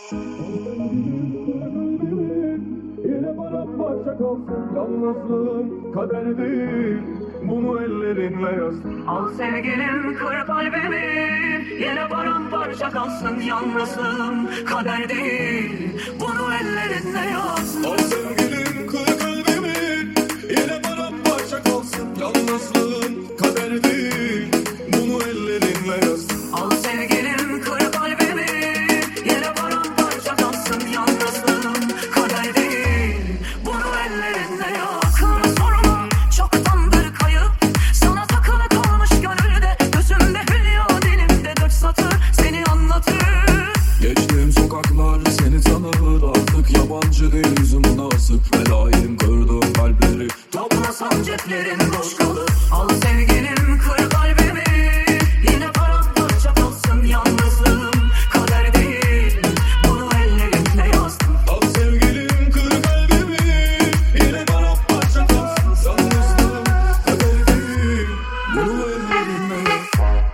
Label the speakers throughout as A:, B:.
A: Yine paramparça kalsın yalnızlığın kader değil. Bunu ellerinle yaz.
B: Al sevgilim kır kalbimi, yine paramparça kalsın yalnızlığım kader değil. Bunu ellerinle yaz.
A: Al sevgilim kır kalbimi, yine paramparça kalsın yalnızlığın kader değil. Bunu ellerinle yaz.
B: Al sevgilim kır kalbimi, yine paramparça kalsın yalnızlığım kader değil. Bunu ellerinle yaz. Aklıma sorma, çoktandır kayıp, sana takılı kalmış gönülde. Gözümde hülya, dilimde 4 satır seni anlatır.
A: Geçtiğim sokaklar seni tanır, artık yabancı değil yüzümün asık. Velayim kırdığım kalpleri
B: Toplasam ceplerin boş kalır. Al sevgilim kır kalbimi, yine paramparça kalsın yalnızlığım kader değil. Bunu ellerimle yazdım.
A: Al sevgilim kır kalbimi, yine paramparça kalsın yalnızlığım kader değil. Bunu ellerinle yaz.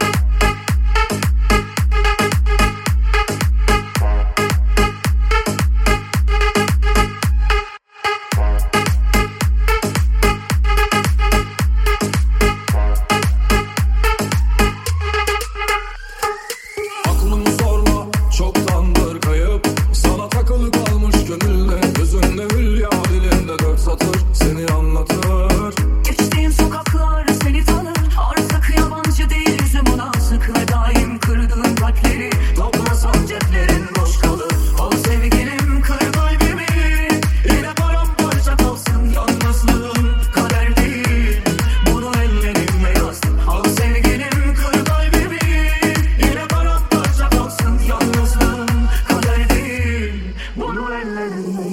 A: Aklımı sorma, çoktandır kayıp, sana takılı kalmış gönülde. Gözünde hülya, dilimde 4 satır seni anlatır.
B: Geçtiğim sokaklar seni tanır, artık yabancı değil yüzümün asık. Ve daim kırdığım kalpleri toplasam ceplerin boş kalır. Al sevgilim kır kalbimi, yine paramparça kalsın yalnızlığım kader değil. Bunu ellerimle yazdım. Al sevgilim kır kalbimi, yine paramparça kalsın yalnızlığım kader değil. Bunu ellerimle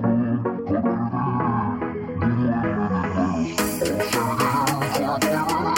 B: yazdım.